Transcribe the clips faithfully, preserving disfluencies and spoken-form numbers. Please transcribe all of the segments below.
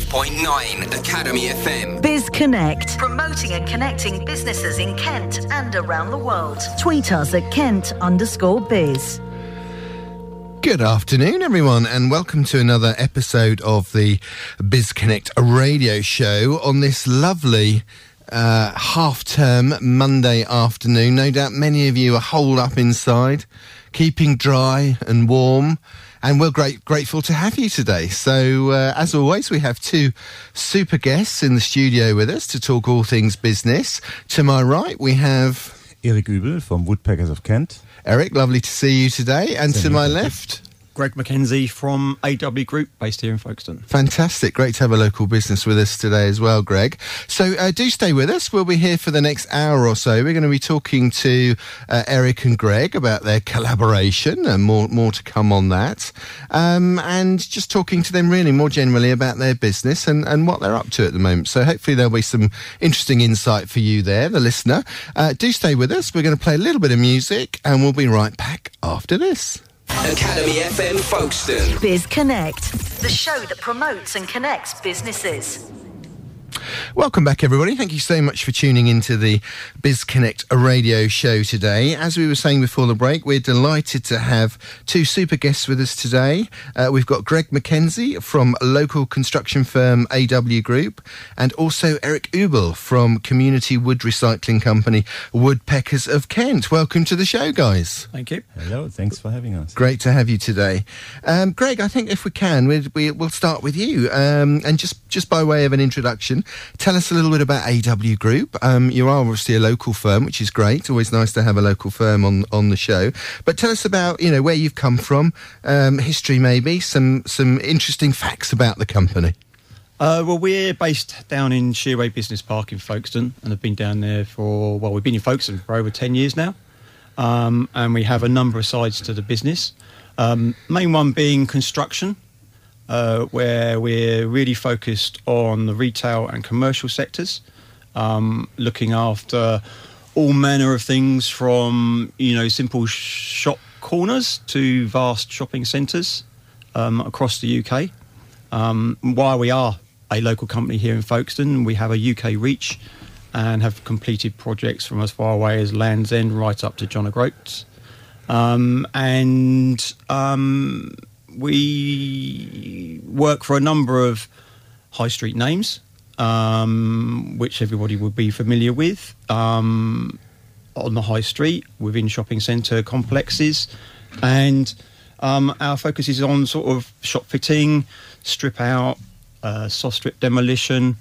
point nine Academy F M. Biz Connect. Promoting and connecting businesses in Kent and around the world. Tweet us at Kent underscore biz. Good afternoon, everyone, and welcome to another episode of the Biz Connect radio show on this lovely uh, half-term Monday afternoon. No doubt many of you are holed up inside, keeping dry and warm, and we're great, grateful to have you today. So, uh, as always, we have two super guests in the studio with us to talk all things business. To my right, we have Eric Übel from Woodpeckers of Kent. Eric, lovely to see you today. And Same to my here. left, Greg McKenzie from A W Group, based here in Folkestone. fantastic. Great to have a local business with us today as well, Greg. So uh, do stay with us. We'll be here for the next hour or so. We're going to be talking to uh, Eric and Greg about their collaboration, and more more to come on that. Um, and just talking to them really more generally about their business and, and what they're up to at the moment. So hopefully there'll be some interesting insight for you there, the listener. Uh, do stay with us. We're going to play a little bit of music, and we'll be right back after this. Academy F M Folkestone. Biz Connect. The show that promotes and connects businesses. Welcome back, everybody. Thank you so much for tuning into the Biz Connect radio show today. As we were saying before the break, we're delighted to have two super guests with us today. Uh, we've got Greg McKenzie from local construction firm A W Group, and also Eric Übel from community wood recycling company Woodpeckers of Kent. Welcome to the show, guys. Thank you. Hello, thanks for having us. Great to have you today. Um, Greg, I think if we can, we'd, we, we'll start with you. Um, and just, just by way of an introduction, tell us a little bit about A W Group. Um, you are obviously a local firm, which is great. Always nice to have a local firm on, on the show. But tell us about, you know, where you've come from, um, history maybe, some some interesting facts about the company. Uh, well, we're based down in Shearway Business Park in Folkestone, and have been down there for, well, we've been in Folkestone for over ten years now. Um, and we have a number of sides to the business. Um, main one being construction. Uh, where we're really focused on the retail and commercial sectors, um, looking after all manner of things from, you know, simple sh- shop corners to vast shopping centres um, across the U K. Um, while we are a local company here in Folkestone, we have a U K reach and have completed projects from as far away as Land's End right up to John O'Groats. Um, and... Um, We work for a number of high street names, um, which everybody would be familiar with, um, on the high street, within shopping centre complexes. And um, our focus is on sort of shop fitting, strip out, uh, soft strip demolition,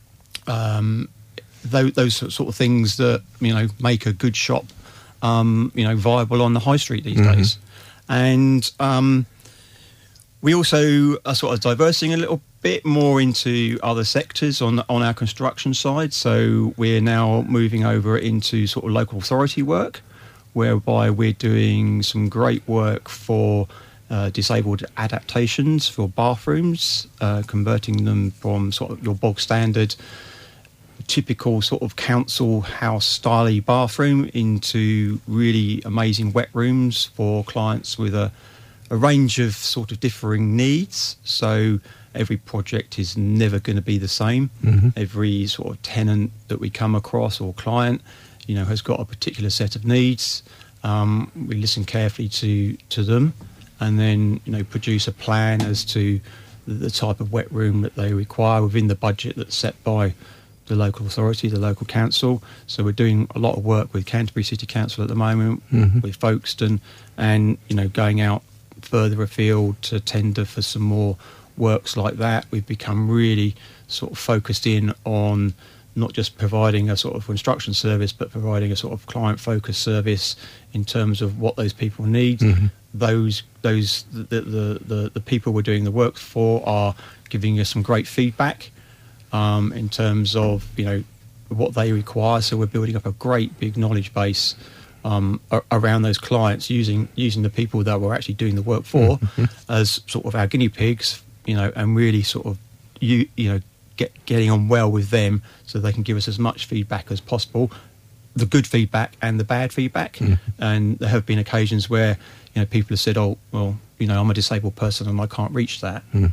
um, those, those sort of things that, you know, make a good shop, um, you know, viable on the high street these mm-hmm. days. And... Um, We also are sort of diversing a little bit more into other sectors on on our construction side. So we're now moving over into sort of local authority work, whereby we're doing some great work for uh, disabled adaptations for bathrooms, uh, converting them from sort of your bog standard, typical sort of council house style bathroom into really amazing wet rooms for clients with a a range of sort of differing needs. So every project is never going to be the same. Mm-hmm. Every sort of tenant that we come across or client, you know, has got a particular set of needs. Um, we listen carefully to, to them and then, you know, produce a plan as to the type of wet room that they require within the budget that's set by the local authority, the local council. So we're doing a lot of work with Canterbury City Council at the moment, mm-hmm. with Folkestone, and, you know, going out further afield to tender for some more works like that. We've become really sort of focused in on not just providing a sort of construction service, but providing a sort of client-focused service in terms of what those people need. Mm-hmm. Those those the, the the the people we're doing the work for are giving us some great feedback um, in terms of, you know, what they require. So we're building up a great big knowledge base Um, around those clients, using using the people that we're actually doing the work for mm-hmm. as sort of our guinea pigs, you know, and really sort of you you know get getting on well with them so they can give us as much feedback as possible, the good feedback and the bad feedback. Mm-hmm. And there have been occasions where, you know, people have said, "Oh, well, you know, I'm a disabled person and I can't reach that." Mm-hmm.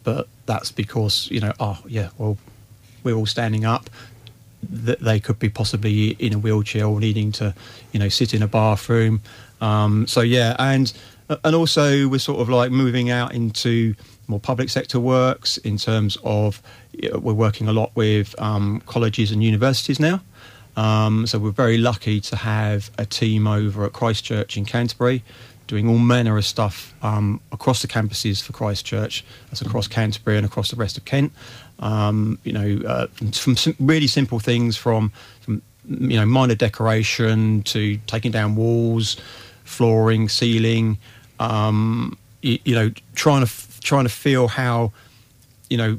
but that's because, you know, oh yeah, well, we're all standing up. That they could be possibly in a wheelchair or needing to, you know, sit in a bathroom. Um, so yeah, and and also we're sort of like moving out into more public sector works in terms of, you know, we're working a lot with um, colleges and universities now. Um, so we're very lucky to have a team over at Christchurch in Canterbury doing all manner of stuff um, across the campuses for Christchurch. That's across Canterbury and across the rest of Kent. Um, you know, uh, from sim- really simple things from, from, you know, minor decoration to taking down walls, flooring, ceiling, um, you, you know, trying to f- trying to feel how, you know,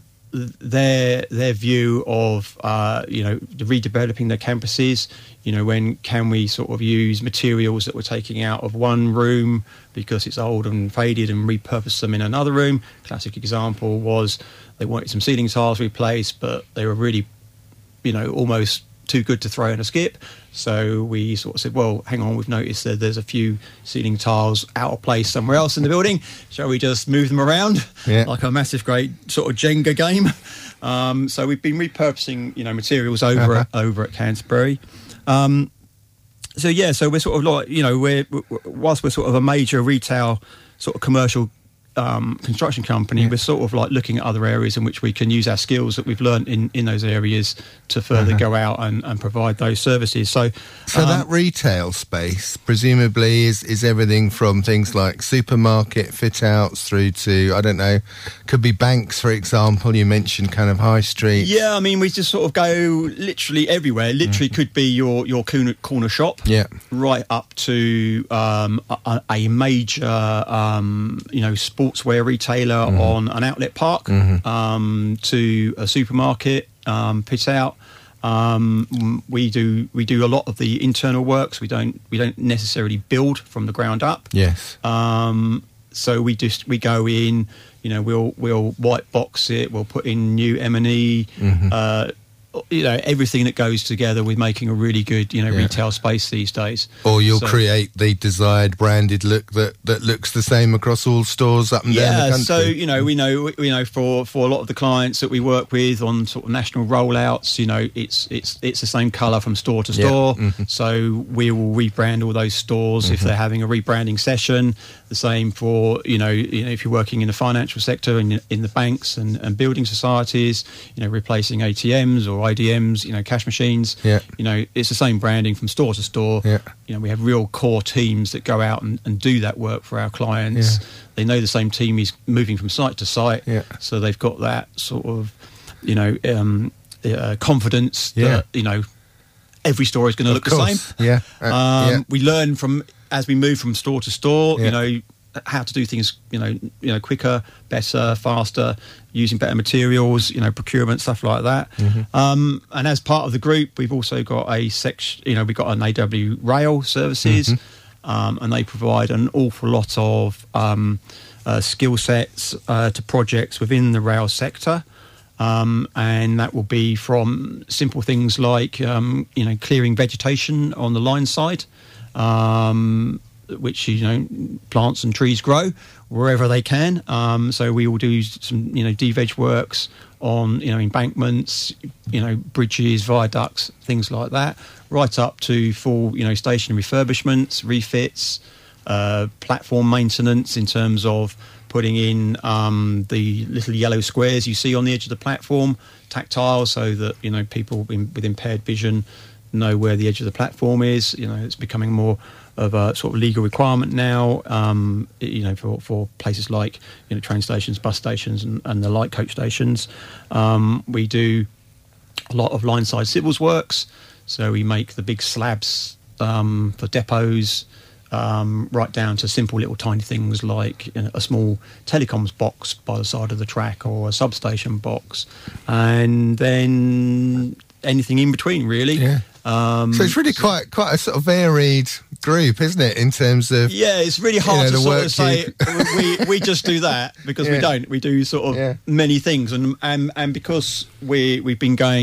their their view of uh, you know, redeveloping their campuses. You know, when can we sort of use materials that we're taking out of one room because it's old and faded and repurpose them in another room? Classic example was they wanted some ceiling tiles replaced, but they were really, you know, almost too good to throw in a skip. So we sort of said, well, hang on, we've noticed that there's a few ceiling tiles out of place somewhere else in the building. Shall we just move them around? Yeah. Like a massive, great sort of Jenga game. Um, so we've been repurposing, you know, materials over Uh-huh. at, over at Canterbury. Um, so yeah, so we're sort of like, you know, we're, we're whilst we're sort of a major retail sort of commercial Um, construction company, yeah. we're sort of like looking at other areas in which we can use our skills that we've learned in, in those areas to further uh-huh. go out and, and provide those services. So, so um, that retail space presumably is, is everything from things like supermarket fit outs through to, I don't know, could be banks, for example. You mentioned kind of high street. Yeah, I mean, we just sort of go literally everywhere. Literally mm-hmm. could be your, your corner, corner shop, yeah, right up to um, a, a major, um, you know, sports sportswear retailer mm-hmm. on an outlet park, mm-hmm. um, to a supermarket, um, pit out. Um, we do we do a lot of the internal works. We don't we don't necessarily build from the ground up. Yes. Um, so we just we go in. You know, we'll we'll white box it. We'll put in new M and E. Mm-hmm. Uh, you know, everything that goes together with making a really good, you know, yeah. retail space these days. Or you'll so, create the desired branded look that, that looks the same across all stores up and yeah, down the country. So, you know, we know, you know, for, for a lot of the clients that we work with on sort of national rollouts, you know, it's it's it's the same colour from store to store. Yeah. Mm-hmm. So we will rebrand all those stores mm-hmm. if they're having a rebranding session. The same for, you know, you know, if you're working in the financial sector and in, in the banks and, and building societies, you know, replacing A T Ms or I D Ms, you know, cash machines. Yeah. You know, it's the same branding from store to store. Yeah. You know, we have real core teams that go out and, and do that work for our clients. Yeah. They know the same team is moving from site to site. Yeah. So they've got that sort of, you know, um, uh, confidence yeah. that, you know, every store is going to look course. the same. Yeah. Uh, um, yeah. We learn from, as we move from store to store, yeah. you know, how to do things, you know, you know, quicker, better, faster, using better materials, you know, procurement, stuff like that. Mm-hmm. Um, and as part of the group, we've also got a section, you know, we've got an A W Rail services, mm-hmm. um, and they provide an awful lot of um, uh, skill sets uh, to projects within the rail sector. Um, and that will be from simple things like, um, you know, clearing vegetation on the line side, um, which, you know, plants and trees grow wherever they can. Um, so we will do some, you know, de-veg works on, you know, embankments, you know, bridges, viaducts, things like that, right up to full, you know, station refurbishments, refits, uh, platform maintenance in terms of putting in um, the little yellow squares you see on the edge of the platform, tactile, so that, you know, people in, with impaired vision know where the edge of the platform is. You know, it's becoming more of a sort of legal requirement now, um, you know, for, for places like, you know, train stations, bus stations and, and the light coach stations. Um, we do a lot of line-side civils works, so we make the big slabs um, for depots, um, right down to simple little tiny things like, you know, a small telecoms box by the side of the track or a substation box, and then anything in between, really. Yeah. Um, so it's really quite quite a sort of varied group, isn't it, in terms of... Yeah, it's really hard, you know, to sort of say you... we, we just do that, because yeah. we don't. We do sort of yeah. many things. And, and and because we, we've been going,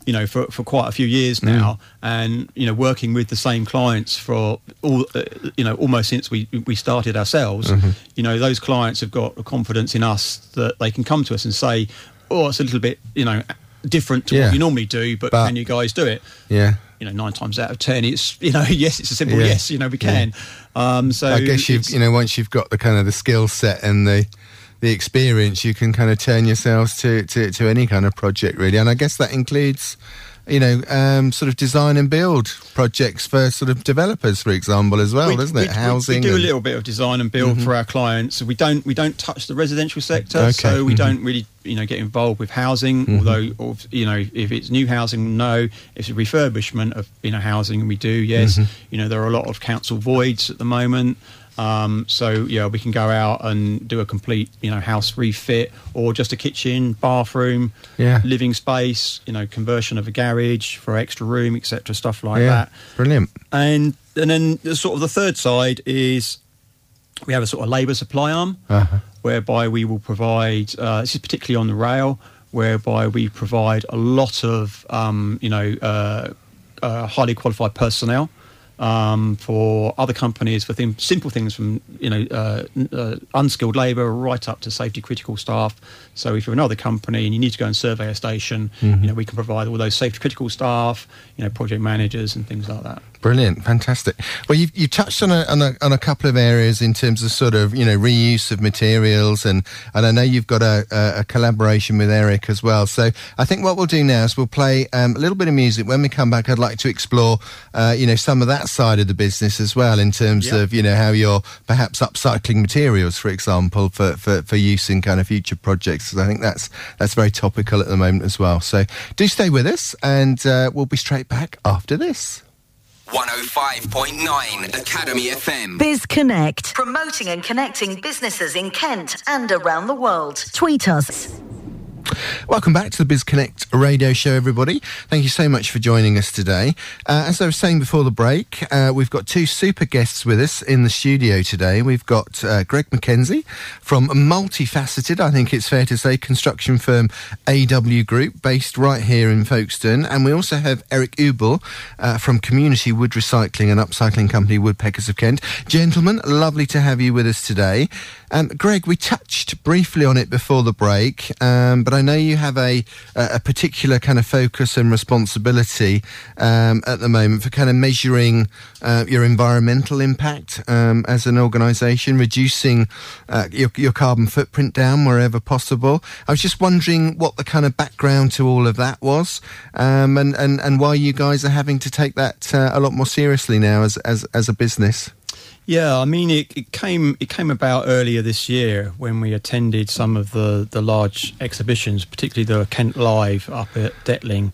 you know, for, for quite a few years now, mm. and you know, working with the same clients for all, uh, you know, almost since we we started ourselves. Mm-hmm. You know, those clients have got a confidence in us that they can come to us and say, "Oh, it's a little bit, you know, different to yeah. what you normally do, but, but can you guys do it?" Yeah. You know, nine times out of ten, it's, you know, yes, it's a simple yeah. yes. You know, we can. Yeah. Um, so I guess you've, you know, once you've got the kind of the skill set and the the experience, you can kind of turn yourselves to, to, to any kind of project, really. And I guess that includes, you know, um, sort of design and build projects for sort of developers, for example, as well, we, doesn't it? We, Housing. We do and... a little bit of design and build mm-hmm. for our clients. We don't we don't touch the residential sector, okay. so we mm-hmm. don't really, you know, get involved with housing. Mm-hmm. Although, or, you know, if it's new housing, no. If it's a refurbishment of, you know, housing, we do. Yes, mm-hmm. you know, there are a lot of council voids at the moment. Um, so yeah, we can go out and do a complete, you know, house refit, or just a kitchen, bathroom, yeah. living space, you know, conversion of a garage for extra room, et cetera, stuff like yeah, that. Brilliant. And and then the, sort of the third side is we have a sort of labour supply arm, uh-huh. whereby we will provide. Uh, this is particularly on the rail, whereby we provide a lot of, um, you know, uh, uh, highly qualified personnel. Um, for other companies, for things, simple things from, you know, uh, uh, unskilled labour right up to safety critical staff. So if you're another company and you need to go and survey a station, mm-hmm. you know, we can provide all those safety critical staff, you know, project managers and things like that. Brilliant, fantastic. Well, you you touched on a, on a on a couple of areas in terms of sort of, you know, reuse of materials, and and I know you've got a, a, a collaboration with Eric as well. So I think what we'll do now is we'll play um, a little bit of music. When we come back, I'd like to explore, uh, you know, some of that side of the business as well, in terms yep. of, you know, how you're perhaps upcycling materials, for example, for, for, for use in kind of future projects. I think that's that's very topical at the moment as well. So do stay with us, and uh, we'll be straight back after this. one oh five point nine Academy F M. Biz Connect, promoting and connecting businesses in Kent and around the world. Tweet us. Welcome back to the Biz Connect radio show, everybody. Thank you so much for joining us today. Uh, as I was saying before the break, uh, we've got two super guests with us in the studio today. We've got uh, Greg McKenzie from multifaceted, I think it's fair to say, construction firm A W Group, based right here in Folkestone. And we also have Eric Ubel uh, from Community Wood Recycling and Upcycling Company Woodpeckers of Kent. Gentlemen, lovely to have you with us today. Um, Greg, we touched briefly on it before the break, um, but I know you have a, a particular kind of focus and responsibility um, at the moment for kind of measuring uh, your environmental impact um, as an organisation, reducing uh, your, your carbon footprint down wherever possible. I was just wondering what the kind of background to all of that was, um, and, and, and why you guys are having to take that uh, a lot more seriously now as, as, as a business. Yeah, I mean, it, it came it came about earlier this year when we attended some of the, the large exhibitions, particularly the Kent Live up at Detling,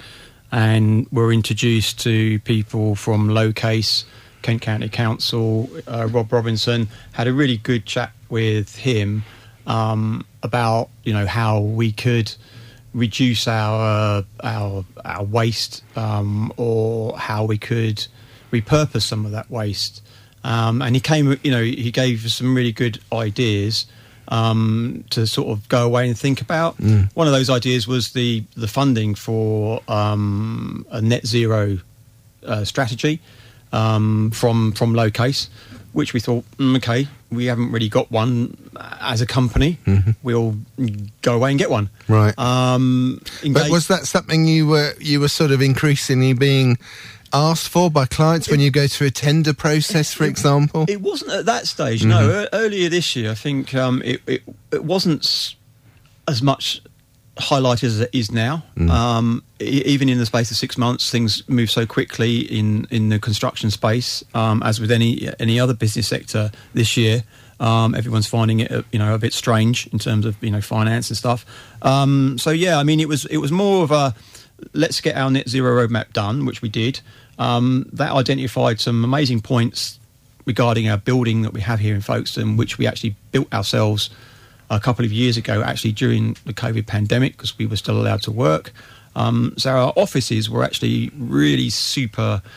and were introduced to people from Lowcase, Kent County Council. uh, Rob Robinson had a really good chat with him um, about, you know, how we could reduce our our our waste, um, or how we could repurpose some of that waste. Um, and he came, you know, he gave us some really good ideas um, to sort of go away and think about. Mm. One of those ideas was the the funding for um, a net zero uh, strategy um, from from Lowcase, which we thought, mm, okay, we haven't really got one as a company. Mm-hmm. We'll go away and get one. Right. Um, but was that something you were you were sort of increasingly being asked for by clients when you go through a tender process, for example? It wasn't at that stage, mm-hmm. no. E- earlier this year, I think um, it, it, it wasn't s- as much highlighted as it is now. Mm. Um, e- even in the space of six months, things move so quickly in, in the construction space, um, as with any any other business sector this year. Um, everyone's finding it, you know, a bit strange in terms of, you know, finance and stuff. Um, so yeah, I mean, it was it was more of a let's get our net zero roadmap done, which we did. Um, that identified some amazing points regarding our building that we have here in Folkestone, which we actually built ourselves a couple of years ago, actually during the COVID pandemic, because we were still allowed to work. Um, so our offices were actually really super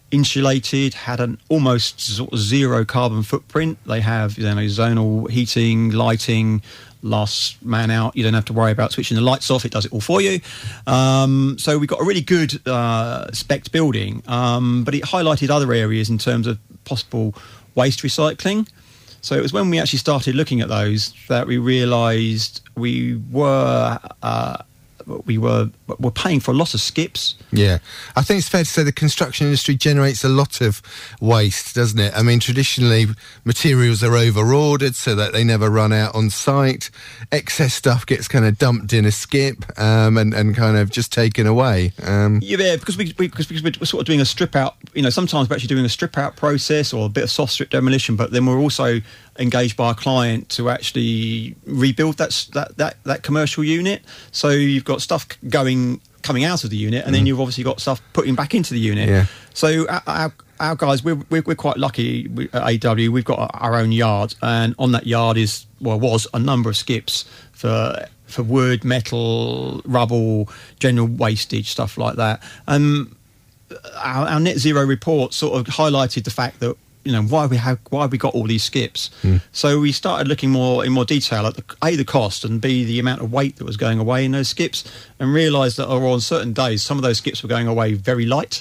insulated, had an almost sort of zero carbon footprint. They have, you know, zonal heating, lighting, last man out. You don't have to worry about switching the lights off. It does it all for you. Um, so we got a really good uh, spec building, um, but it highlighted other areas in terms of possible waste recycling. So it was when we actually started looking at those that we realised we were uh, we were were paying for a lot of skips. Yeah, I think it's fair to say the construction industry generates a lot of waste, doesn't it? I mean, traditionally materials are over-ordered so that they never run out on site. Excess stuff gets kind of dumped in a skip um, and, and kind of just taken away. Um, yeah, because, we, we, because we're sort of doing a strip-out, you know, sometimes we're actually doing a strip-out process or a bit of soft strip demolition, but then we're also engaged by a client to actually rebuild that that that, that commercial unit. So you've got stuff going coming out of the unit, and mm. then you've obviously got stuff putting back into the unit. Yeah. So our, our, our guys, we're, we're we're quite lucky at A W. We've got our own yard, and on that yard is well was a number of skips for for wood, metal, rubble, general wastage, stuff like that. Um, our, our net zero report sort of highlighted the fact that, you know, why we have why have we got all these skips? Mm. So we started looking more in more detail at the, a the cost and b the amount of weight that was going away in those skips, and realised that oh, on certain days some of those skips were going away very light,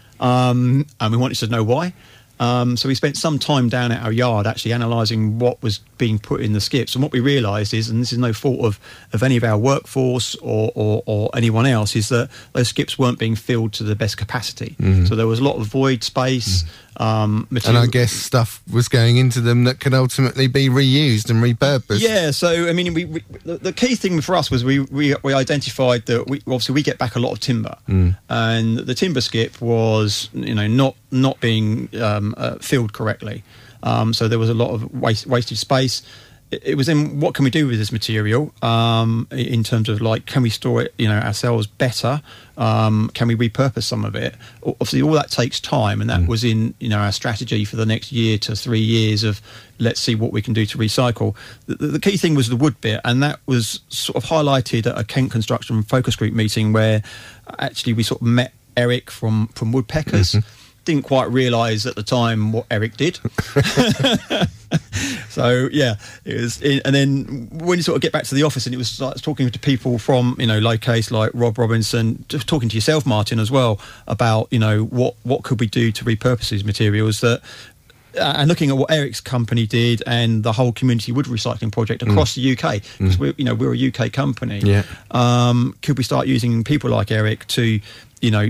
um, and we wanted to know why. Um, so we spent some time down at our yard actually analysing what was being put in the skips, and what we realised is, and this is no fault of, of any of our workforce or, or, or anyone else, is that those skips weren't being filled to the best capacity. Mm. So there was a lot of void space. Mm. Um, and I guess stuff was going into them that can ultimately be reused and repurposed. Yeah, so I mean, we, we the, the key thing for us was we we, we identified that we obviously we get back a lot of timber, mm. and the timber skip was, you know, not not being um, uh, filled correctly. Um, so there was a lot of waste, wasted space. It, it was in what can we do with this material um, in terms of, like, can we store it, you know, ourselves better? Um, can we repurpose some of it? Obviously, all that takes time, and that mm. was in, you know, our strategy for the next year to three years of let's see what we can do to recycle. The, the key thing was the wood bit, and that was sort of highlighted at a Kent Construction focus group meeting where actually we sort of met Eric from from Woodpeckers. Mm-hmm. Didn't quite realise at the time what Eric did. So yeah, it was. And then when you sort of get back to the office, and it was like talking to people from, you know, like case like Rob Robinson, just talking to yourself, Martin, as well, about, you know, what what could we do to repurpose these materials, that uh, and looking at what Eric's company did and the whole community wood recycling project across mm. the U K, because mm. we're, you know, we're a U K company. Yeah. Um, could we start using people like Eric to, you know,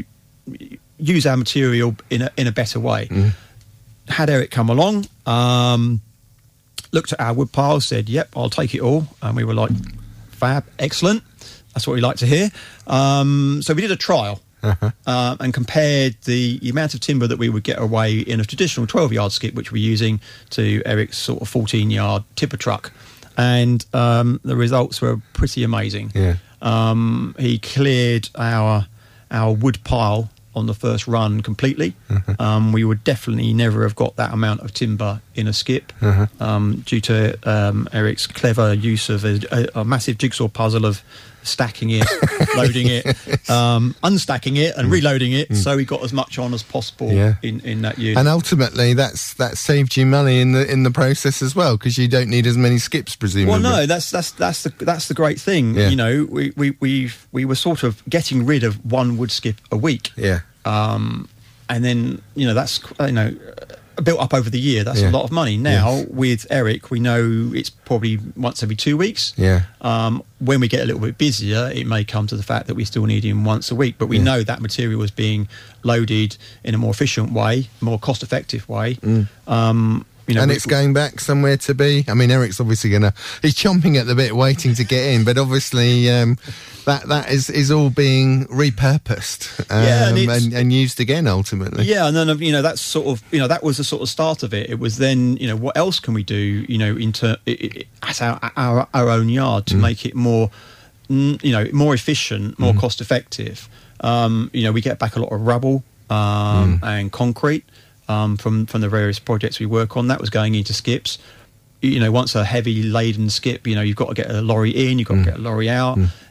use our material in a in a better way? Mm. Had Eric come along, um, looked at our wood pile, said, "Yep, I'll take it all," and we were like, "Fab, excellent. That's what we like to hear." Um, so we did a trial uh-huh. uh, and compared the amount of timber that we would get away in a traditional twelve-yard skip, which we're using, to Eric's sort of fourteen-yard tipper truck, and um, the results were pretty amazing. Yeah. Um, he cleared our our wood pile on the first run completely. Uh-huh. Um, we would definitely never have got that amount of timber in a skip uh-huh. um, due to um, Eric's clever use of a, a, a massive jigsaw puzzle of stacking it, loading it, um, unstacking it and mm. reloading it, mm. so we got as much on as possible yeah. in, in that unit. And ultimately that's that saved you money in the in the process as well, because you don't need as many skips, presumably. Well, no, that's that's that's the that's the great thing. Yeah. You know, we we we we were sort of getting rid of one wood skip a week. Yeah. Um, and then, you know, that's, you know, built up over the year. That's yeah. a lot of money. Now, yes. with Eric, we know it's probably once every two weeks. Yeah. Um, when we get a little bit busier, it may come to the fact that we still need him once a week. But we yeah. know that material is being loaded in a more efficient way, more cost-effective way. Mm. Um, You know, and we, it's going back somewhere to be. I mean, Eric's obviously going to... He's chomping at the bit, waiting to get in, but obviously um, that that is, is all being repurposed um, yeah, and, and, and used again, ultimately. Yeah, and then, you know, that's sort of... You know, that was the sort of start of it. It was then, you know, what else can we do, you know, in ter- it, it, at our, our, our own yard to mm. make it more, you know, more efficient, more mm. cost-effective. Um, you know, we get back a lot of rubble um, mm. and concrete. Um, from from the various projects we work on, that was going into skips. You know, once a heavy laden skip, you know, you've got to get a lorry in, you've got mm. to get a lorry out. Mm.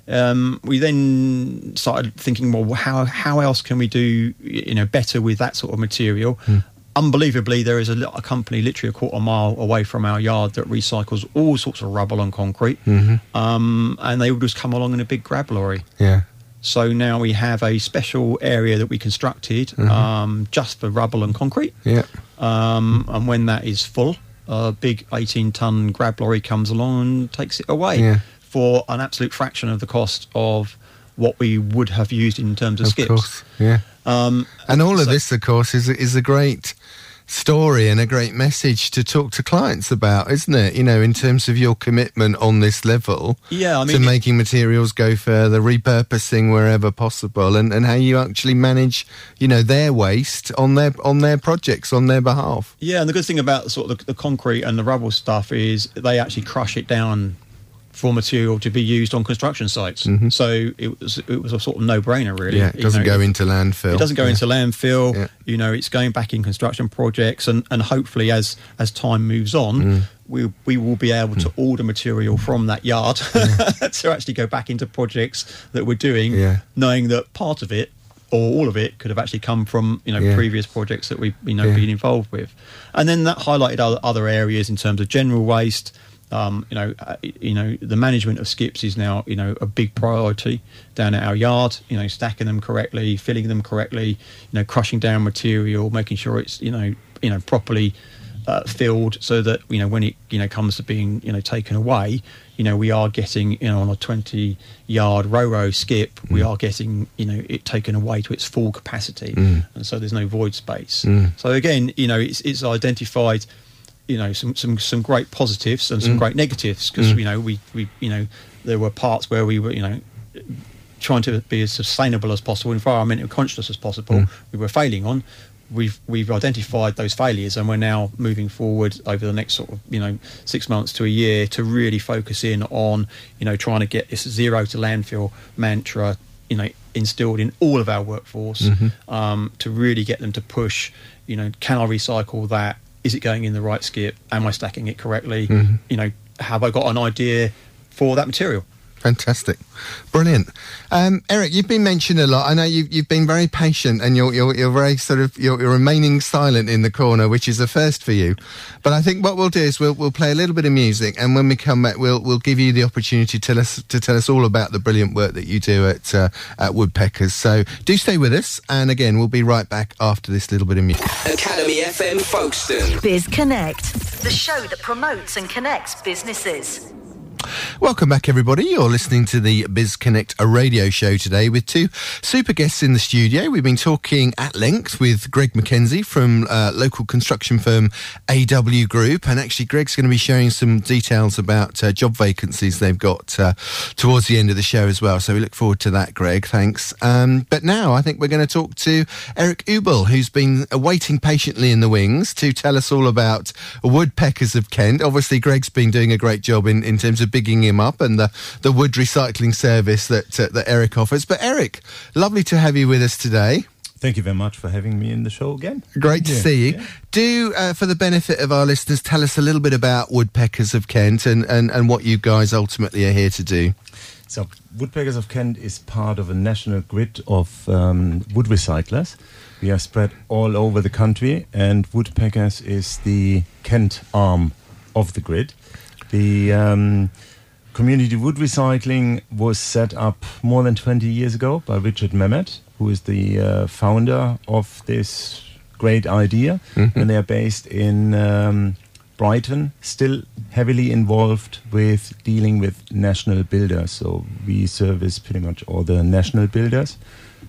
Um, we then started thinking, well, how how else can we do you know better with that sort of material? Mm. Unbelievably, there is a, a company literally a quarter mile away from our yard that recycles all sorts of rubble and concrete, mm-hmm. um, and they would just come along in a big grab lorry. Yeah. So now we have a special area that we constructed mm-hmm. um, just for rubble and concrete. Yeah. Um, and when that is full, a big eighteen-ton grab lorry comes along and takes it away yeah. for an absolute fraction of the cost of what we would have used in terms of, of skips. Course. Yeah. Um, and all of so, this, of course, is is a great story and a great message to talk to clients about, isn't it? You know, in terms of your commitment on this level yeah, I mean, to making materials go further, repurposing wherever possible, and, and how you actually manage, you know, their waste on their on their projects on their behalf. Yeah, and the good thing about sort of the, the concrete and the rubble stuff is they actually crush it down for material to be used on construction sites. Mm-hmm. So it was it was a sort of no-brainer, really. Yeah, it doesn't you know, go into landfill. It doesn't go yeah. into landfill. Yeah. You know, it's going back in construction projects, and, and hopefully as as time moves on, mm. we we will be able to mm. order material from that yard yeah. to actually go back into projects that we're doing, yeah. knowing that part of it or all of it could have actually come from you know yeah. previous projects that we've you know yeah. been involved with, and then that highlighted other, other areas in terms of general waste. Um, you know, uh, you know, the management of skips is now, you know, a big priority down at our yard. You know, stacking them correctly, filling them correctly, you know, crushing down material, making sure it's, you know, you know, properly uh, filled, so that you know when it, you know, comes to being, you know, taken away, you know, we are getting, you know, on a twenty-yard row-row skip, mm. we are getting, you know, it taken away to its full capacity, mm. and so there's no void space. Mm. So again, you know, it's it's identified. You know, some, some, some great positives and some mm. great negatives, because mm. you know we, we you know there were parts where we were you know trying to be as sustainable as possible, environmentally conscious as possible. Mm. We were failing on. We've we've identified those failures, and we're now moving forward over the next sort of you know six months to a year to really focus in on you know trying to get this zero to landfill mantra you know instilled in all of our workforce, mm-hmm. um, to really get them to push. You know, can I recycle that? Is it going in the right skip? Am I stacking it correctly? Mm-hmm. You know, have I got an idea for that material? Fantastic, brilliant. Um, Eric, you've been mentioned a lot. I know you've you've been very patient, and you're you're, you're very sort of you're, you're remaining silent in the corner, which is a first for you. But I think what we'll do is we'll we'll play a little bit of music, and when we come back, we'll we'll give you the opportunity to tell us to tell us all about the brilliant work that you do at uh, at Woodpeckers. So do stay with us, and again, we'll be right back after this little bit of music. Academy F M Folkestone. Biz Connect, the show that promotes and connects businesses. Welcome back, everybody. You're listening to the Biz Connect, a radio show today with two super guests in the studio. We've been talking at length with Greg McKenzie from uh, local construction firm A W Group, and actually Greg's going to be sharing some details about uh, job vacancies they've got uh, towards the end of the show as well. So we look forward to that, Greg. Thanks. Um, but now I think we're going to talk to Eric Ubel, who's been waiting patiently in the wings to tell us all about Woodpeckers of Kent. Obviously, Greg's been doing a great job in, in terms of bigging him up and the, the wood recycling service that uh, that Eric offers. But Eric, lovely to have you with us today. Thank you very much for having me in the show again. Great to yeah. see you. Yeah. Do, uh, for the benefit of our listeners, tell us a little bit about Woodpeckers of Kent and, and, and what you guys ultimately are here to do. So, Woodpeckers of Kent is part of a national grid of um, wood recyclers. We are spread all over the country, and Woodpeckers is the Kent arm of the grid. The um, community wood recycling was set up more than twenty years ago by Richard Mehmet, who is the uh, founder of this great idea. Mm-hmm. And they are based in um, Brighton, still heavily involved with dealing with national builders. So we service pretty much all the national builders.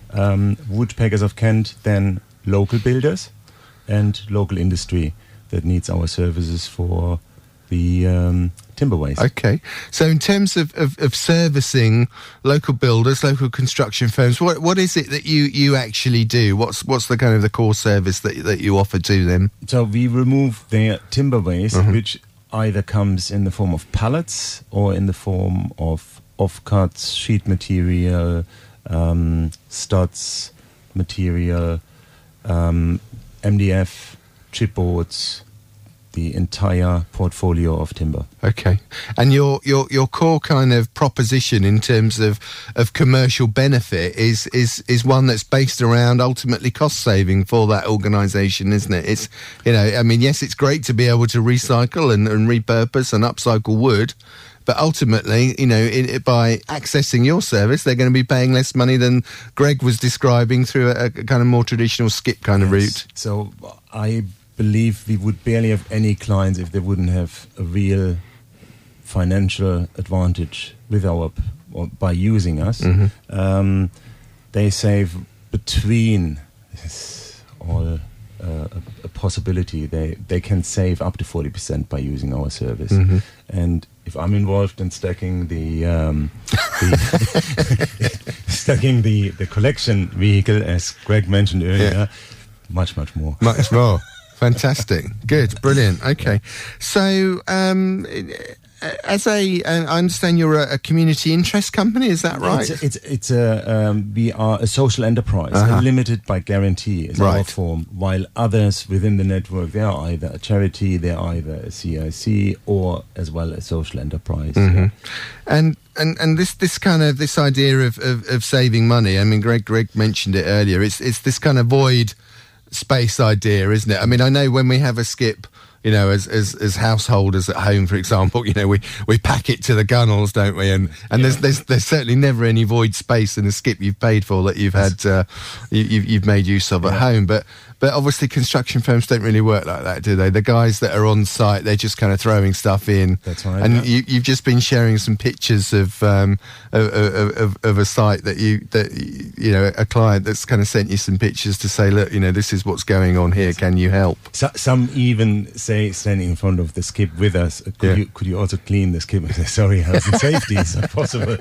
Um, Woodpeckers of Kent, then local builders and local industry that needs our services for the um, timber waste. Okay. So in terms of, of, of servicing local builders, local construction firms, what what is it that you, you actually do? What's what's the kind of the core service that that you offer to them? So we remove their timber waste, mm-hmm. which either comes in the form of pallets or in the form of offcuts, sheet material, um, studs material, um, M D F, chipboards, the entire portfolio of timber. Okay, and your your your core kind of proposition in terms of of commercial benefit is is is one that's based around ultimately cost saving for that organisation, isn't it? It's, you know, I mean, yes, it's great to be able to recycle and, and repurpose and upcycle wood, but ultimately, you know, in, it, by accessing your service, they're going to be paying less money than Greg was describing through a, a kind of more traditional skip kind of Yes. route. So I believe we would barely have any clients if they wouldn't have a real financial advantage with our or by using us. Mm-hmm. Um, they save between it's all uh, a, a possibility. They they can save up to forty percent by using our service. Mm-hmm. And if I'm involved in stacking the, um, the stacking the, the collection vehicle, as Greg mentioned earlier, Yeah. much much more. Much more. Fantastic. Good. Brilliant. Okay. So, um, as a, I understand you're a, a community interest company, is that right? It's a, it's, it's a um, we are a social enterprise, Uh-huh. a limited by guarantee is our Right. form. While others within the network, they are either a charity, they are either a C I C, or as well a social enterprise. Mhm. And and and this this kind of this idea of, of, of saving money. I mean, Greg Greg mentioned it earlier. It's it's this kind of void space idea, isn't it? I mean, I know when we have a skip, you know, as as as householders at home, for example, you know, we, we pack it to the gunnels, don't we? And and there's there's there's certainly never any void space in a skip you've paid for that you've had uh, you, you've you've made use of at Yeah. home. But but obviously construction firms don't really work like that, do they? The guys that are on site, they're just kind of throwing stuff in. That's right, And yeah. you, you've just been sharing some pictures of um of, of, of, of a site that you that you know a client that's kind of sent you some pictures to say, look, you know, this is what's going on here. Can you help? So, some even say, standing in front of the skip with us, uh, could, Yeah. you, could you also clean the skip? I say, sorry, health and safety is not possible.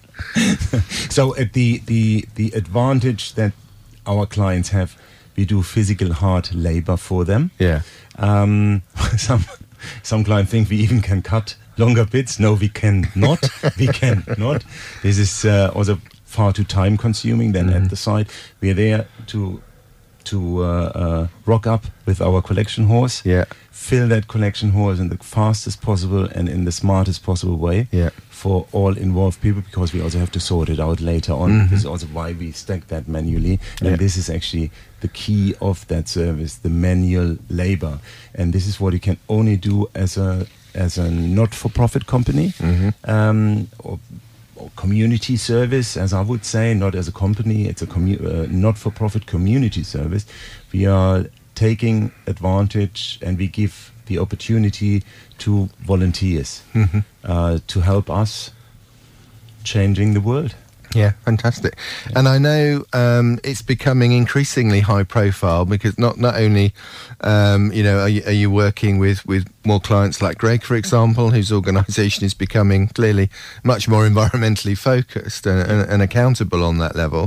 So uh, the, the, the advantage that our clients have, we do physical hard labor for them. Yeah. Um, some some clients think we even can cut longer bits. No, we can not. we can not. This is uh, also far too time consuming than Mm-hmm. at the site. We are there to to uh, uh, rock up with our collection horse, Yeah. fill that collection horse in the fastest possible and in the smartest possible way Yeah. for all involved people, because we also have to sort it out later on. Mhm. This is also why we stack that manually, and Yeah. this is actually the key of that service, the manual labor. And this is what you can only do as a as a not-for-profit company, Mhm. um, or, or community service, as I would say, not as a company. It's a commu- uh, not-for-profit community service. We are taking advantage, and we give the opportunity to volunteers Mhm. uh, to help us changing the world. Yeah, fantastic. And I know um, it's becoming increasingly high profile because not not only um, you know are you, are you working with, with more clients like Greg, for example, whose organisation is becoming clearly much more environmentally focused and, and, and accountable on that level.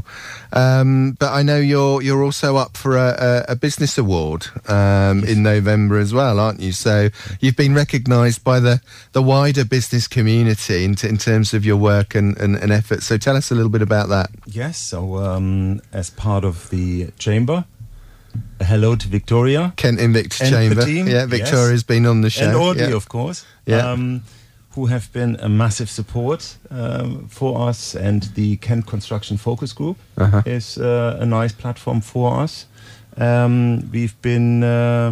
Um, but I know you're you're also up for a, a, a business award um, in November as well, aren't you? So you've been recognised by the, the wider business community in, t- in terms of your work and, and, and efforts. So tell us a little bit about that. Yes, so um, as part of the chamber, a hello to Victoria. Kent Invicta And the Chamber. team, Yeah, yes. Victoria's been on the show. And Audrey, yeah. of course, Yeah. um, who have been a massive support um, for us. And the Kent Construction Focus Group Uh-huh. is uh, a nice platform for us. Um, we've been uh,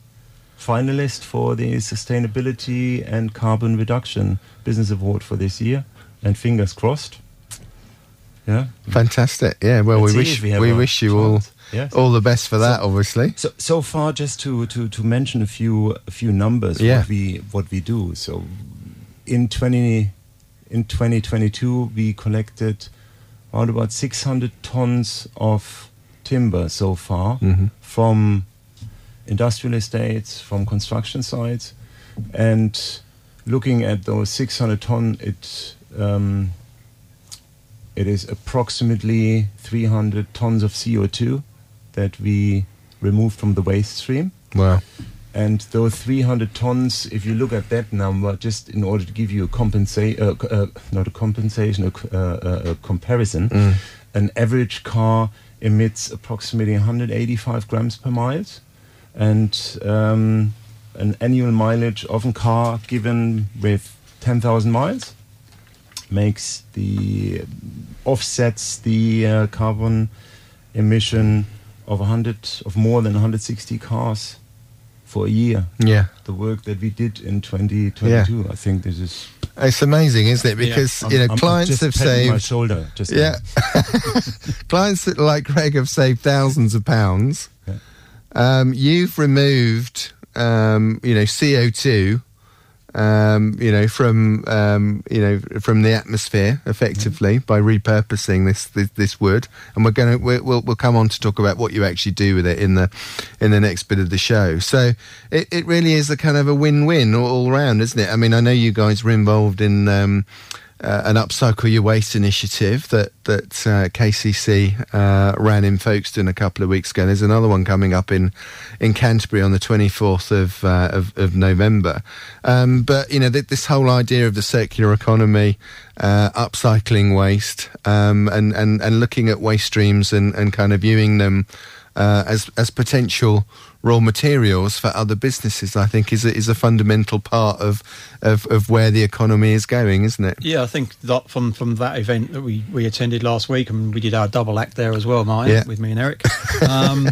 finalist for the Sustainability and Carbon Reduction Business Award for this year. And fingers crossed. Yeah. Fantastic. Yeah, well, Let's we see wish if we have we a wish you all chance. Yes. all the best for that, So- obviously. So so far, just to, to, to mention a few a few numbers, Yeah. what we what we do. So in twenty in twenty twenty-two, we collected around about six hundred tons of timber so far Mhm. from industrial estates, from construction sites, and looking at those six hundred ton, it um, it is approximately three hundred tons of C O two that we removed from the waste stream. Wow. And those three hundred tons, if you look at that number, just in order to give you a compensate, uh, c- uh, not a compensation, a, c- uh, uh, a comparison, Mm. an average car emits approximately one hundred eighty-five grams per mile, and um, an annual mileage of a car given with ten thousand miles. Makes the offsets the uh, carbon emission of a hundred of more than one hundred sixty cars for a year. Yeah, the work that we did in twenty twenty-two. Yeah. I think this is. It's amazing, isn't it? Because yeah. you know, I'm, I'm clients just have patting saved. My shoulder, just yeah, clients that like Greg have saved thousands of pounds. Yeah. Um, you've removed, um, you know, C O two. Um, you know, from um, you know, from the atmosphere, effectively mm-hmm. by repurposing this, this this wood, and we're going to we'll we'll come on to talk about what you actually do with it in the in the next bit of the show. So it, it really is a kind of a win-win all, all round, isn't it? I mean, I know you guys were involved in um, uh, an Upcycle Your Waste initiative that that uh, K C C uh, ran in Folkestone a couple of weeks ago. There's another one coming up in in Canterbury on the twenty-fourth of, uh, of of November. Um, but you know, th- this whole idea of the circular economy, uh, upcycling waste, um, and and and looking at waste streams and and kind of viewing them uh, as as potential raw materials for other businesses, I think is a, is a fundamental part of, of of where the economy is going, isn't it? Yeah, I think that from from that event that we, we attended last week, and we did our double act there as well, Martin, yeah. with me and Eric. Um,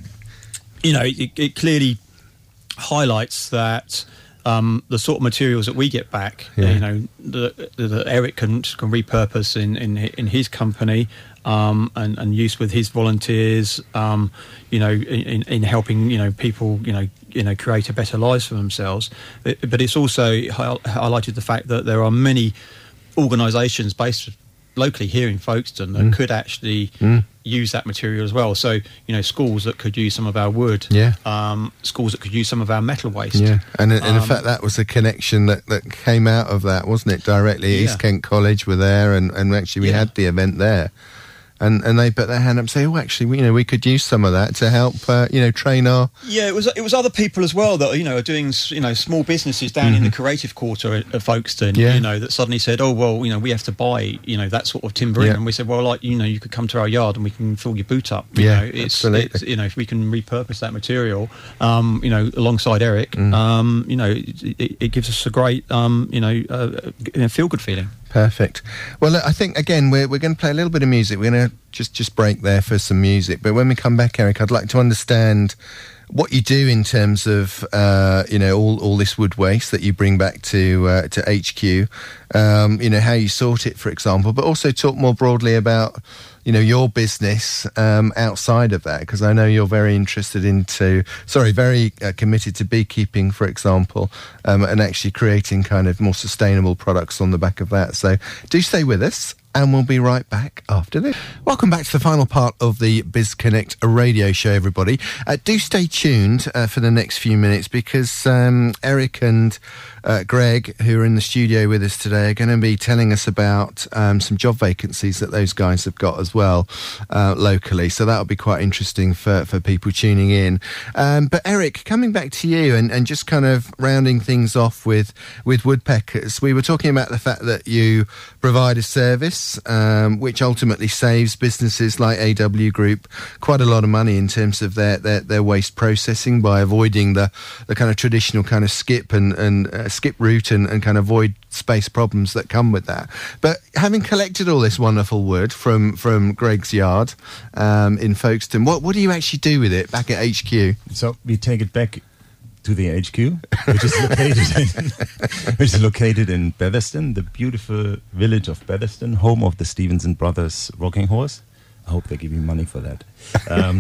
you know, it, it clearly highlights that um, the sort of materials that we get back, yeah. you know, that, that Eric can can repurpose in in, in his company. Um, and, and use with his volunteers, um, you know, in, in helping, you know, people, you know, you know, create a better lives for themselves. It, but it's also hi- highlighted the fact that there are many organisations based locally here in Folkestone that mm. could actually mm. use that material as well. So, you know, schools that could use some of our wood, yeah. um, schools that could use some of our metal waste. Yeah, and, and um, in fact, that was a connection that, that came out of that, wasn't it, directly? Yeah. East Kent College were there, and, and actually we yeah. had the event there. And and they put their hand up and say, oh, actually, we, you know, we could use some of that to help, uh, you know, train our... Yeah, it was it was other people as well that, you know, are doing, you know, small businesses down mm-hmm. in the creative quarter at, at Folkestone, yeah. you know, that suddenly said, oh, well, you know, we have to buy, you know, that sort of timber in. Yeah. And we said, well, like, you know, you could come to our yard and we can fill your boot up. You yeah, know, it's, absolutely. It's, you know, if we can repurpose that material, um, you know, alongside Eric, mm. um, you know, it, it, it gives us a great, um, you know, uh, feel-good feeling. Perfect. Well, look, I think, again, we're we're going to play a little bit of music. We're going to just, just break there for some music. But when we come back, Eric, I'd like to understand what you do in terms of, uh, you know, all, all this wood waste that you bring back to uh, to H Q, um, you know, how you sort it, for example, but also talk more broadly about, you know, your business um, outside of that, because I know you're very interested into, sorry, very uh, committed to beekeeping, for example, um, and actually creating kind of more sustainable products on the back of that. So do stay with us, and we'll be right back after this. Welcome back to the final part of the BizConnect radio show, everybody. Uh, do stay tuned uh, for the next few minutes, because um, Eric and uh, Greg, who are in the studio with us today, are going to be telling us about um, some job vacancies that those guys have got as well uh, locally. So that'll be quite interesting for, for people tuning in. Um, but Eric, coming back to you and, and just kind of rounding things off with, with woodpeckers, we were talking about the fact that you provide a service Um, which ultimately saves businesses like A W Group quite a lot of money in terms of their, their, their waste processing by avoiding the, the kind of traditional kind of skip and, and uh, skip route and, and kind of void space problems that come with that. But having collected all this wonderful wood from, from Greg's yard um, in Folkestone, what, what do you actually do with it back at H Q? So we take it back to the H Q, which is located in, which is located in Betherston, the beautiful village of Betherston, home of the Stevenson Brothers Rocking Horse. I hope they give me money for that. Um,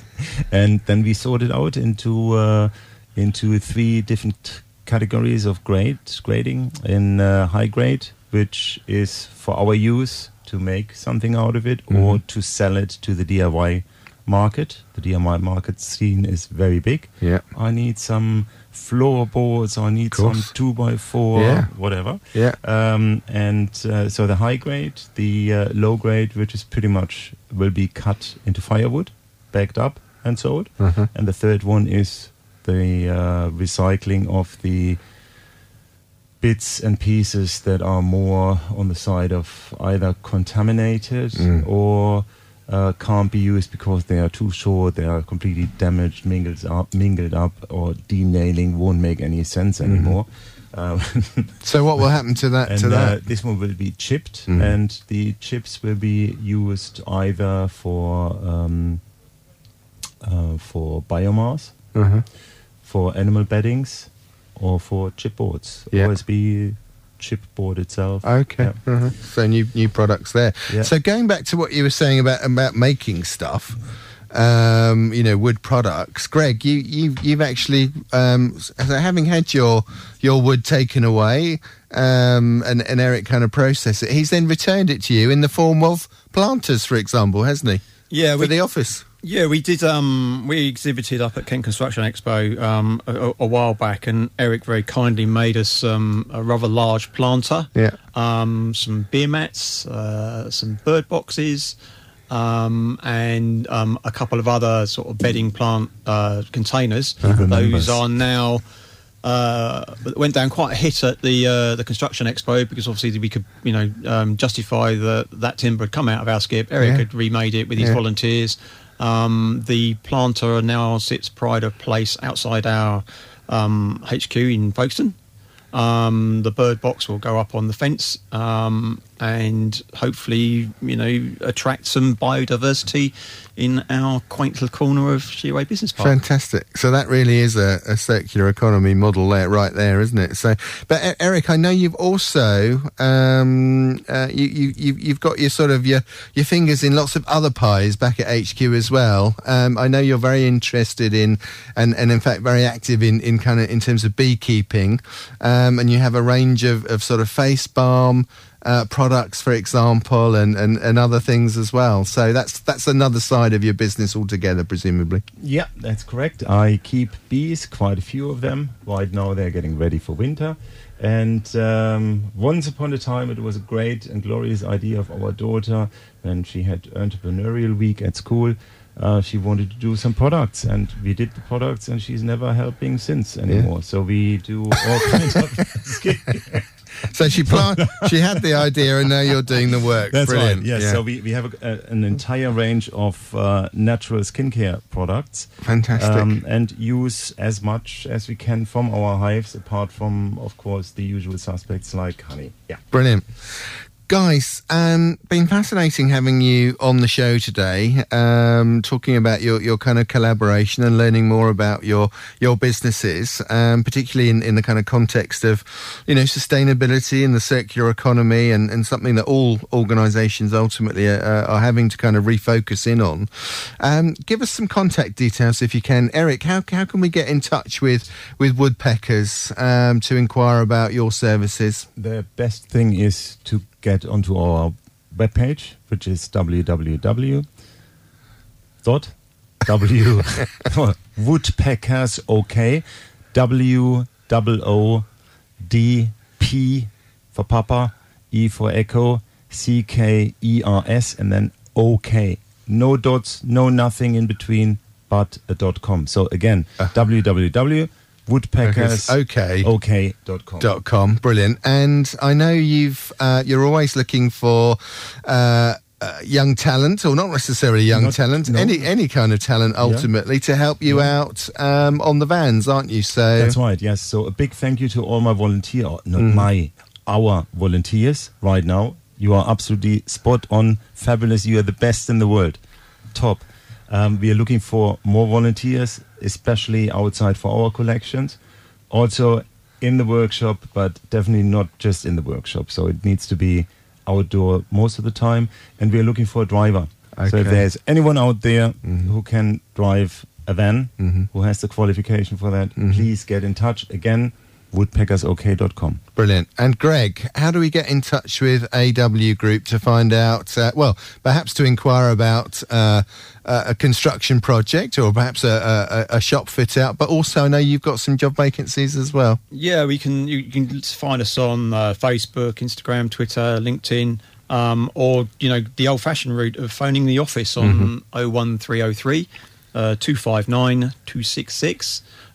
and then we sort it out into uh, into three different categories of grade grading. In uh, high grade, which is for our use to make something out of it, mm-hmm. or to sell it to the D I Y market. The D I Y market scene is very big. Yeah. I need some floorboards, I need some two by four, yeah. whatever. Yeah. Um, and uh, so the high grade, the uh, low grade, which is pretty much will be cut into firewood, bagged up and sold. Uh-huh. And the third one is the uh, recycling of the bits and pieces that are more on the side of either contaminated mm. or uh, can't be used because they are too short, they are completely damaged, mingled up, mingled up, or denailing won't make any sense anymore. Mm-hmm. Um, so what will happen to that? and, to that? Uh, this one will be chipped, Mm-hmm. and the chips will be used either for um, uh, for biomass, Uh-huh. for animal beddings, or for chipboards. Yeah. O S B chipboard itself. Okay. Yeah. Uh-huh. So new new products there. Yeah. So going back to what you were saying about about making stuff, um, you know, wood products. Greg, you you you've actually um, s- having had your your wood taken away, um, and and Eric kind of processed it. He's then returned it to you in the form of planters, for example, hasn't he? Yeah, For we, the office. yeah, we did. Um, we exhibited up at Kent Construction Expo um, a, a while back, and Eric very kindly made us um, a rather large planter. Yeah. Um, some beer mats, uh, some bird boxes, um, and um, a couple of other sort of bedding plant uh, containers. remembers. Those are now. Uh, went down quite a hit at the uh, the construction expo because obviously we could, you know, um, justify that that timber had come out of our skip. Eric Yeah. had remade it with his Yeah. volunteers. Um, the planter now sits pride of place outside our um, H Q in Folkestone. Um, the bird box will go up on the fence um, and hopefully, you know, attract some biodiversity in our quaint little corner of Shearway Business Park. Fantastic. So that really is a, a circular economy model there, right there, isn't it? So, but E- Eric, I know you've also um, uh, you, you you've, you've got your sort of your your fingers in lots of other pies back at H Q as well. Um, I know you're very interested in and, and in fact very active in, in kind of in terms of beekeeping, um, and you have a range of, of sort of face balm. Uh, products, for example, and, and, and other things as well. So that's that's another side of your business altogether, presumably. Yeah, that's correct. I keep bees, quite a few of them. Right now they're getting ready for winter. And um, once upon a time it was a great and glorious idea of our daughter when she had entrepreneurial week at school. Uh, she wanted to do some products, and we did the products, and she's never helping since anymore. Yeah. So we do all kinds of skincare. So she plant, she had the idea, and now you're doing the work. That's Brilliant. right. Yes. Yeah. So we, we have a, a, an entire range of uh, natural skincare products. Fantastic. Um, and use as much as we can from our hives, apart from, of course, the usual suspects like honey. Yeah. Brilliant. Guys, um, been fascinating having you on the show today, um, talking about your, your kind of collaboration and learning more about your your businesses, um, particularly in, in the kind of context of, you know, sustainability and the circular economy, and, and something that all organisations ultimately are, are having to kind of refocus in on. Um, give us some contact details if you can. Eric, how how can we get in touch with, with Woodpeckers um, to inquire about your services? The best thing is to get onto our webpage, which is www dot w woodpeckers ok w o o d p for Papa, E for Echo, C K E R S, and then OK. No dots, no nothing in between, but a dot com. So again, Uh. www. Woodpeckers Okay. OK dot com. Dot com, brilliant. And I know you've uh, you're always looking for uh, uh, young talent, or not necessarily young Not- talent, no. any any kind of talent ultimately to help you Yeah. out um, on the vans, aren't you? So That's right, yes. So a big thank you to all my volunteer, not Mm-hmm. my, our volunteers right now. You are absolutely spot on, fabulous. You are the best in the world. Top. Um, we are looking for more volunteers, especially outside for our collections. Also in the workshop, but definitely not just in the workshop. So it needs to be outdoor most of the time. And we are looking for a driver. So if Okay. there's anyone out there who can drive a van, Mm-hmm. who has the qualification for that, please get in touch. Again, woodpeckers o k dot com. brilliant. And Greg, how do we get in touch with A W Group to find out, uh, well, perhaps to inquire about uh, a construction project, or perhaps a, a, a shop fit out, but also I know you've got some job vacancies as well. Yeah, we can. You can find us on uh, Facebook, Instagram, Twitter, LinkedIn, um, or you know the old-fashioned route of phoning the office on oh one three oh three, uh, two five nine, two six six.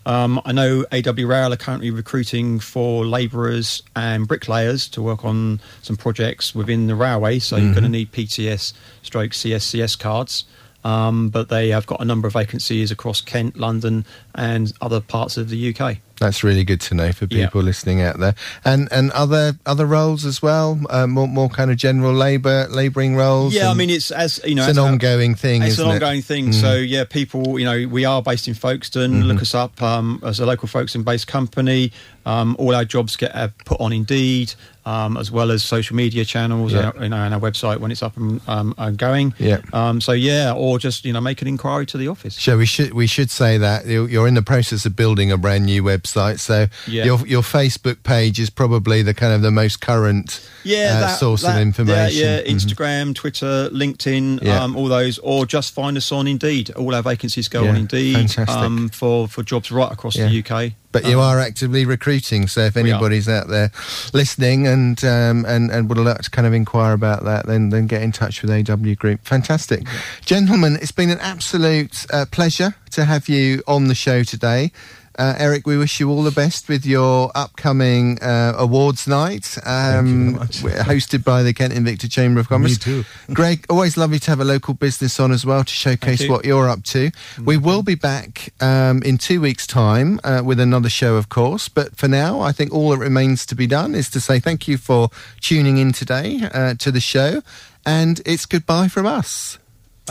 Um, I know A W Rail are currently recruiting for labourers and bricklayers to work on some projects within the railway, so mm-hmm. you're going to need P T S stroke C S C S cards. Um, but they have got a number of vacancies across Kent, London and other parts of the U K. That's really good to know for people yeah. listening out there. And and other other roles as well, uh, more more kind of general labour labouring roles. Yeah, I mean it's as you know, it's as an a, ongoing thing. It's isn't an ongoing it? thing. Mm. So yeah, people, you know, we are based in Folkestone. Mm-hmm. Look us up um, as a local Folkestone-based company. Um, all our jobs get uh, put on Indeed, um, as well as social media channels, yeah. and, you know, and our website when it's up and, um, and going. Yeah. Um, so yeah, or just you know, make an inquiry to the office. So we should we should say that you're, you're in the process of building a brand new website. So yeah. your your Facebook page is probably the kind of the most current yeah, uh, that, source that, of information. Yeah, yeah. Mm-hmm. Instagram, Twitter, LinkedIn, yeah. um, all those, or just find us on Indeed. All our vacancies go yeah, on Indeed fantastic. Um, for for jobs right across yeah. the U K. But you um, are actively recruiting, so if anybody's out there listening and um, and and would like to kind of inquire about that, then then get in touch with A W Group. Fantastic, yeah. Gentlemen. It's been an absolute uh, pleasure to have you on the show today. Uh, Eric, we wish you all the best with your upcoming uh, awards night, um, hosted by the Kent Invicta Chamber of Commerce. Me too. Greg, always lovely to have a local business on as well to showcase you. what you're up to. Mm-hmm. We will be back um, in two weeks' time uh, with another show, of course. But for now, I think all that remains to be done is to say thank you for tuning in today uh, to the show, and it's goodbye from us.